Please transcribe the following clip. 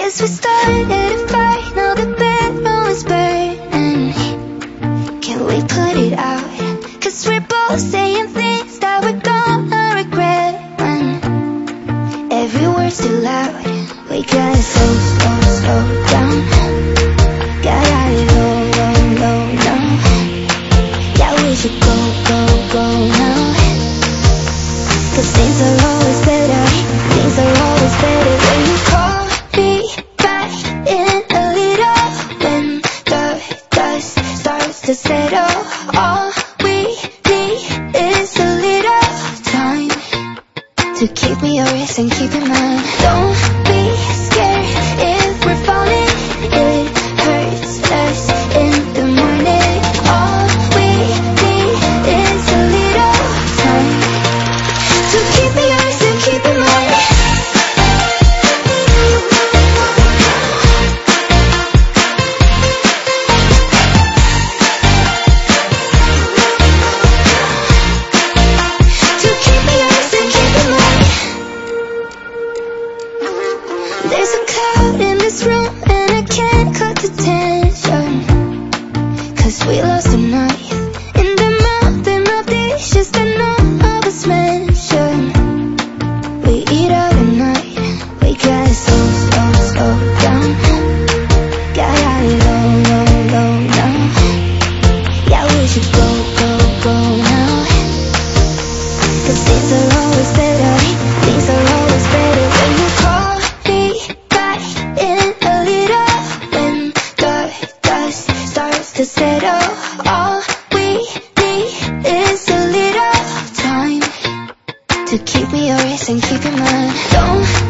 Guess we started a fight, now the bedroom is burning. Can we put it out? 'Cause we're both saying things that we're gonna regret when every word's too loud. We gotta slow down. Gotta low now. Yeah, we should go now. 'Cause things are always better. Things are always better when you call me back in a little. When the dust starts to settle, all we need is a little time to keep me yours and keep in mind. Don't be scared if we're falling. It hurts us in the morning. All we need is a little time to keep me yours and keep in mind. To keep me yours and keep in mind. There's a cloud in this room and I can't cut the tension. 'Cause we lost the night in the mountain of dishes that none of us mentioned. We eat out at night. We gotta slow down. Gotta low now. Yeah, we should go now. 'Cause things are always better. Things are always better when you call me back in a little. When the dust starts to settle, all we need is a little time to keep me yours and keep in mind. Don't